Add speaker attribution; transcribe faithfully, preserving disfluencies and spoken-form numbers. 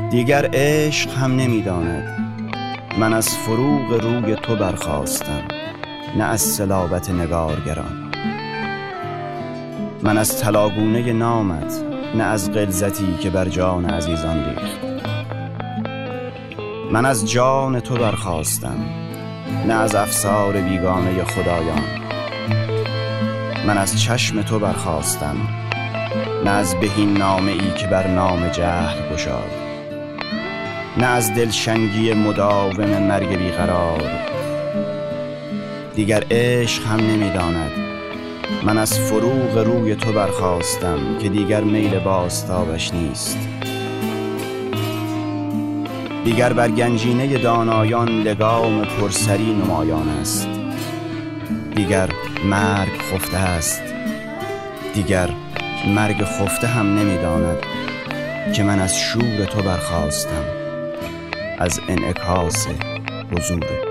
Speaker 1: دیگر عشق هم نمی‌داند من از فروغ روی تو برخاستم، نه از صلابت نگارگران. من از طلاگونه نامت، نه از غلظتی که بر جان عزیزان ریخت. من از جان تو برخاستم، نه از افسار بیگانه خدایان. من از چشم تو برخاستم، نه از بهین نامه ای که بر نام جهل گشاد. نه از دلشنگی مداوم مرگ بیقرار. دیگر عشق هم نمی‌داند من از فروغ روی تو برخاستم که دیگر میل بازتابش نیست. دیگر بر گنجینه دانایان لگام پرسری نمایان است. دیگر مرگ خفته است. دیگر مرگ خفته هم نمی‌داند که من از شور تو برخاستم، از انعکاس حضور